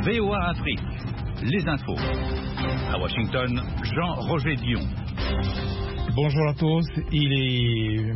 VOA Afrique, les infos. À Washington, Jean-Roger Dion. Bonjour à tous, il est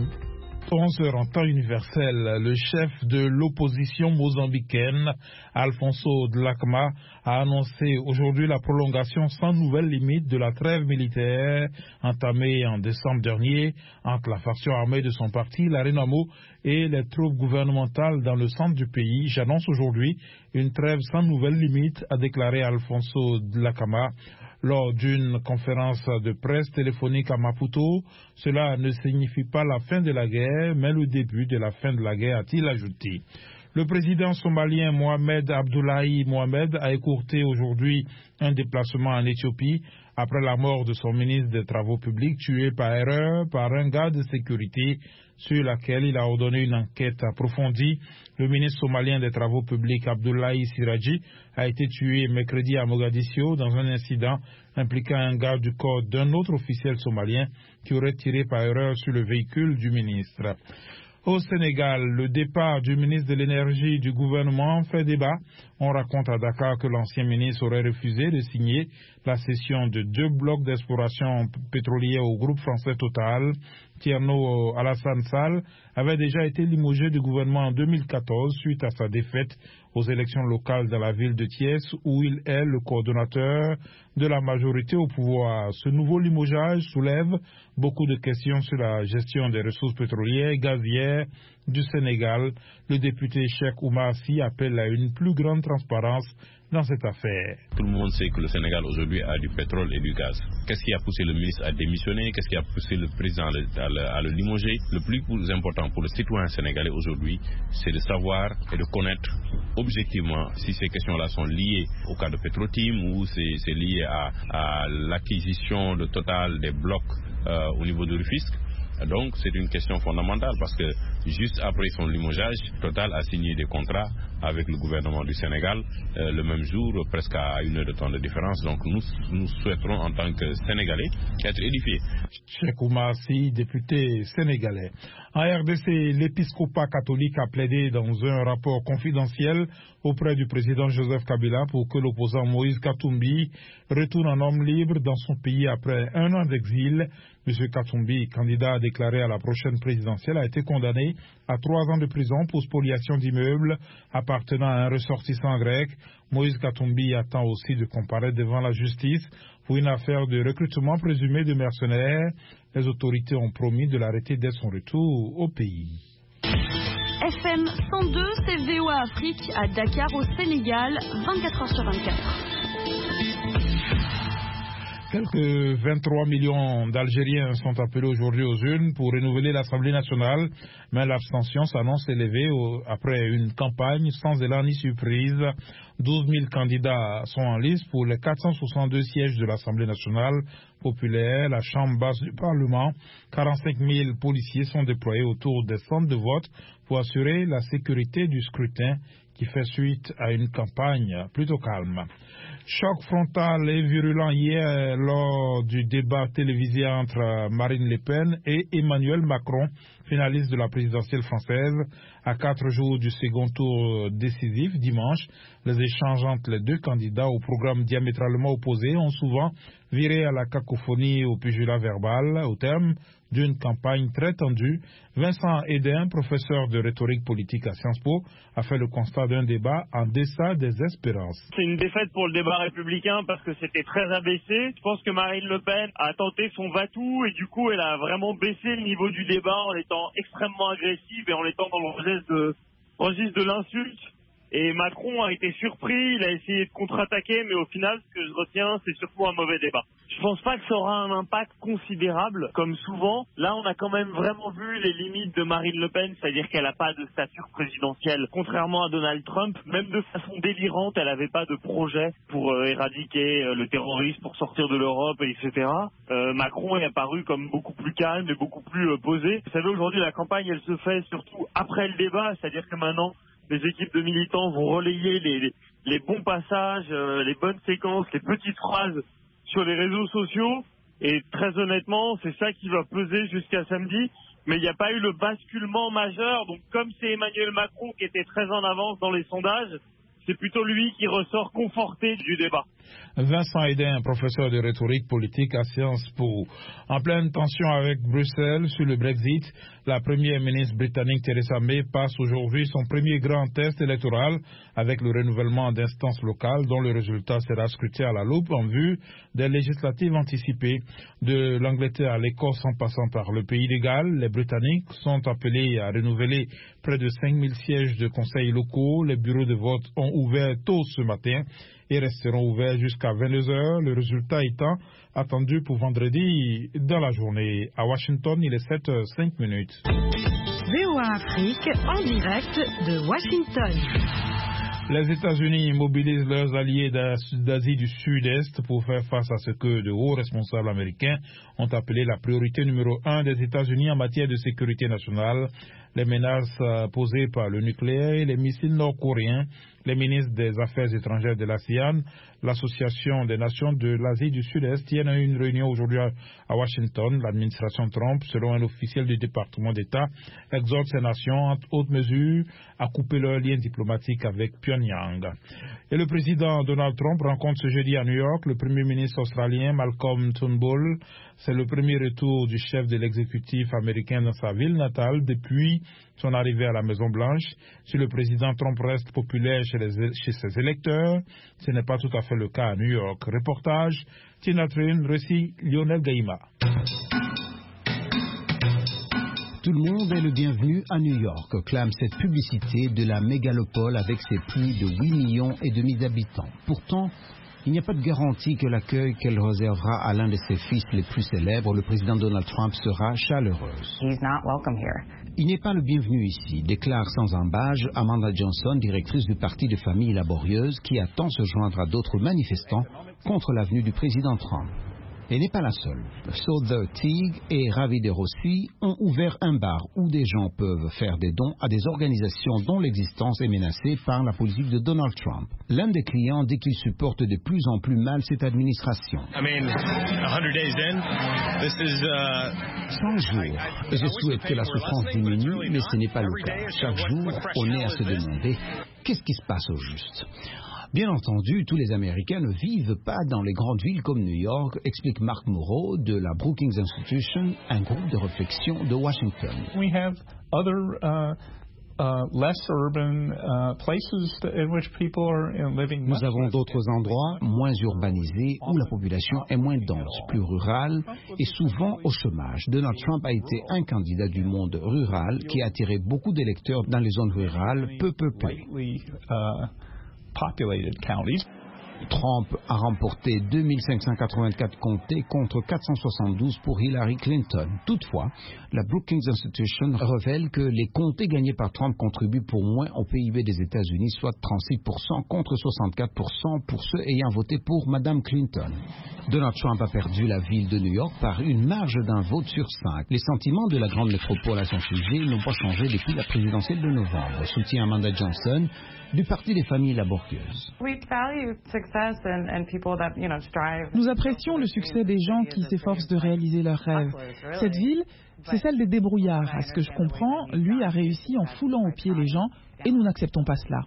11h en temps universel. Le chef de l'opposition mozambicaine, Alfonso Dhlakama, a annoncé aujourd'hui la prolongation sans nouvelle limite de la trêve militaire entamée en décembre dernier entre la faction armée de son parti, la Renamo, et les troupes gouvernementales dans le centre du pays. J'annonce aujourd'hui une trêve sans nouvelle limite, a déclaré Alfonso Dhlakama lors d'une conférence de presse téléphonique à Maputo. Cela ne signifie pas la fin de la guerre, mais le début de la fin de la guerre, a-t-il ajouté. Le président somalien Mohamed Abdullahi Mohamed a écourté aujourd'hui un déplacement en Éthiopie après la mort de son ministre des Travaux publics tué par erreur par un garde de sécurité sur laquelle il a ordonné une enquête approfondie. Le ministre somalien des Travaux publics Abdullahi Siraji a été tué mercredi à Mogadiscio dans un incident impliquant un garde du corps d'un autre officiel somalien qui aurait tiré par erreur sur le véhicule du ministre. Au Sénégal, le départ du ministre de l'Énergie du gouvernement fait débat. On raconte à Dakar que l'ancien ministre aurait refusé de signer la cession de 2 blocs d'exploration pétrolière au groupe français Total. Tierno Alassane Sall avait déjà été limogé du gouvernement en 2014 suite à sa défaite aux élections locales dans la ville de Thiès où il est le coordonnateur de la majorité au pouvoir. Ce nouveau limogeage soulève beaucoup de questions sur la gestion des ressources pétrolières et gazières du Sénégal. Le député Cheikh Oumar Sy appelle à une plus grande transparence dans cette affaire. Tout le monde sait que le Sénégal aujourd'hui a du pétrole et du gaz. Qu'est-ce qui a poussé le ministre à démissionner? Qu'est-ce qui a poussé le président à le limoger? Le plus important pour le citoyen sénégalais aujourd'hui, c'est de savoir et de connaître objectivement si ces questions-là sont liées au cas de Petrotim ou c'est lié à l'acquisition de Total des blocs au niveau de Rufisque. Donc c'est une question fondamentale parce que juste après son limogeage, Total a signé des contrats avec le gouvernement du Sénégal le même jour, presque à 1 heure de temps de différence. Donc nous souhaiterons en tant que Sénégalais être édifiés. Cheikh Oumar Sy, député sénégalais. En RDC, l'épiscopat catholique a plaidé dans un rapport confidentiel auprès du président Joseph Kabila pour que l'opposant Moïse Katumbi retourne en homme libre dans son pays après 1 an d'exil. M. Katumbi, candidat déclaré à la prochaine présidentielle, a été condamné à 3 ans de prison pour spoliation d'immeubles appartenant à un ressortissant grec. Moïse Katumbi attend aussi de comparaître devant la justice pour une affaire de recrutement présumé de mercenaires. Les autorités ont promis de l'arrêter dès son retour au pays. FM 102, c'est VOA Afrique à Dakar au Sénégal, 24h/24. Quelques 23 millions d'Algériens sont appelés aujourd'hui aux urnes pour renouveler l'Assemblée nationale, mais l'abstention s'annonce élevée après une campagne sans élan ni surprise. 12 000 candidats sont en lice pour les 462 sièges de l'Assemblée nationale populaire, la Chambre basse du Parlement. 45 000 policiers sont déployés autour des centres de vote pour assurer la sécurité du scrutin qui fait suite à une campagne plutôt calme. Choc frontal et virulent hier lors du débat télévisé entre Marine Le Pen et Emmanuel Macron, finaliste de la présidentielle française. À 4 jours du second tour décisif, dimanche, les échanges entre les deux candidats au programme diamétralement opposé ont souvent viré à la cacophonie et au pugilat verbal au terme d'une campagne très tendue. Vincent Hédin, professeur de rhétorique politique à Sciences Po, a fait le constat d'un débat en deçà des espérances. C'est une défaite pour le débat républicain parce que c'était très abaissé. Je pense que Marine Le Pen a tenté son va-tout et du coup elle a vraiment baissé le niveau du débat en étant extrêmement agressive et en étant dans le registre de l'insulte. Et Macron a été surpris, il a essayé de contre-attaquer, mais au final, ce que je retiens, c'est surtout un mauvais débat. Je pense pas que ça aura un impact considérable, comme souvent. Là, on a quand même vraiment vu les limites de Marine Le Pen, c'est-à-dire qu'elle n'a pas de stature présidentielle. Contrairement à Donald Trump, même de façon délirante, elle n'avait pas de projet pour éradiquer le terrorisme, pour sortir de l'Europe, etc. Macron est apparu comme beaucoup plus calme et beaucoup plus posé. Vous savez, aujourd'hui, la campagne, elle se fait surtout après le débat, c'est-à-dire que maintenant, les équipes de militants vont relayer les bons passages, les bonnes séquences, les petites phrases sur les réseaux sociaux. Et très honnêtement, c'est ça qui va peser jusqu'à samedi. Mais il n'y a pas eu le basculement majeur. Donc comme c'est Emmanuel Macron qui était très en avance dans les sondages, c'est plutôt lui qui ressort conforté du débat. Vincent Hédin, professeur de rhétorique politique à Sciences Po. En pleine tension avec Bruxelles sur le Brexit, la première ministre britannique Theresa May passe aujourd'hui son premier grand test électoral avec le renouvellement d'instances locales dont le résultat sera scruté à la loupe en vue des législatives anticipées. De l'Angleterre à l'Écosse en passant par le pays de Galles, les Britanniques sont appelés à renouveler près de 5000 sièges de conseils locaux. Les bureaux de vote ont ouvert tôt ce matin et resteront ouverts jusqu'à 22h, le résultat étant attendu pour vendredi dans la journée. À Washington, il est 7h05. VOA Afrique en direct de Washington. Les États-Unis mobilisent leurs alliés d'Asie du Sud-Est pour faire face à ce que de hauts responsables américains ont appelé la priorité numéro 1 des États-Unis en matière de sécurité nationale, les menaces posées par le nucléaire et les missiles nord-coréens. Les ministres des Affaires étrangères de l'ASEAN, l'Association des nations de l'Asie du Sud-Est, tiennent une réunion aujourd'hui à Washington. L'administration Trump, selon un officiel du département d'État, exhorte ces nations, entre autres mesures, à couper leurs liens diplomatiques avec Pyongyang. Et le président Donald Trump rencontre ce jeudi à New York le premier ministre australien Malcolm Turnbull. C'est le premier retour du chef de l'exécutif américain dans sa ville natale depuis son arrivée à la Maison-Blanche. Si le président Trump reste populaire chez ses électeurs, ce n'est pas tout à fait le cas à New York. Reportage, Tina Train, récit Lionel Gaïma. Tout le monde est le bienvenu à New York, clame cette publicité de la mégalopole avec ses plus de 8,5 millions d'habitants. Pourtant, il n'y a pas de garantie que l'accueil qu'elle réservera à l'un de ses fils les plus célèbres, le président Donald Trump, sera chaleureuse. Il n'est pas le bienvenu ici, déclare sans embâche Amanda Johnson, directrice du Parti de famille laborieuse, qui attend se joindre à d'autres manifestants contre la venue du président Trump. Elle n'est pas la seule. Souther Teague et Ravi De Rossi ont ouvert un bar où des gens peuvent faire des dons à des organisations dont l'existence est menacée par la politique de Donald Trump. L'un des clients dit qu'il supporte de plus en plus mal cette administration. 100 jours. Je souhaite que la souffrance diminue, mais ce n'est pas le cas. Chaque jour, on est à se demander qu'est-ce qui se passe au juste. Bien entendu, tous les Américains ne vivent pas dans les grandes villes comme New York, explique Mark Moreau de la Brookings Institution, un groupe de réflexion de Washington. We have other less urban places in which people are living. Nous avons d'autres endroits moins urbanisés où la population est moins dense, plus rurale et souvent au chômage. Donald Trump a été un candidat du monde rural qui a attiré beaucoup d'électeurs dans les zones rurales peu peuplées. Populated counties. Trump a remporté 2584 comtés contre 472 pour Hillary Clinton. Toutefois, la Brookings Institution révèle que les comtés gagnés par Trump contribuent pour moins au PIB des États-Unis, soit 36% contre 64% pour ceux ayant voté pour Mme Clinton. Donald Trump a perdu la ville de New York par une marge d'un vote sur 5. Les sentiments de la grande métropole à son sujet n'ont pas changé depuis la présidentielle de novembre, soutient Amanda Johnson du Parti des familles laborieuses. Nous apprécions le succès des gens qui s'efforcent de réaliser leurs rêves. Cette ville, c'est celle des débrouillards. À ce que je comprends, lui a réussi en foulant aux pieds les gens et nous n'acceptons pas cela.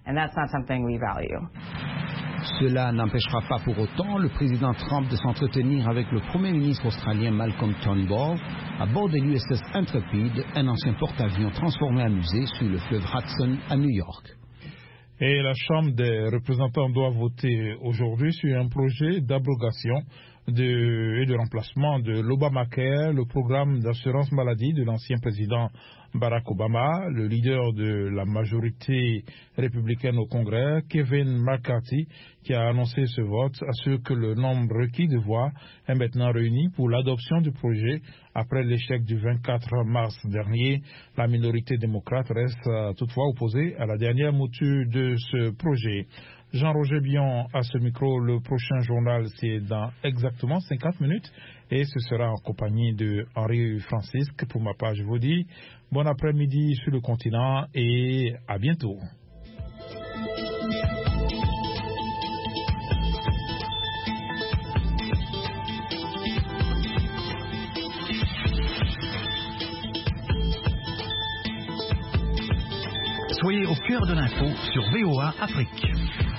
Cela n'empêchera pas pour autant le président Trump de s'entretenir avec le premier ministre australien Malcolm Turnbull à bord de l'USS Intrepid, un ancien porte-avions transformé en musée sur le fleuve Hudson à New York. Et la Chambre des représentants doit voter aujourd'hui sur un projet d'abrogation et de remplacement de l'Obamacare, le programme d'assurance maladie de l'ancien président Barack Obama. Le leader de la majorité républicaine au Congrès, Kevin McCarthy, qui a annoncé ce vote, assure que le nombre requis de voix est maintenant réuni pour l'adoption du projet. Après l'échec du 24 mars dernier, la minorité démocrate reste toutefois opposée à la dernière mouture de ce projet. Jean-Roger Bion à ce micro. Le prochain journal, c'est dans exactement 50 minutes et ce sera en compagnie de Henri Francisque. Pour ma part, je vous dis bon après-midi sur le continent et à bientôt. Soyez au cœur de l'info sur VOA Afrique.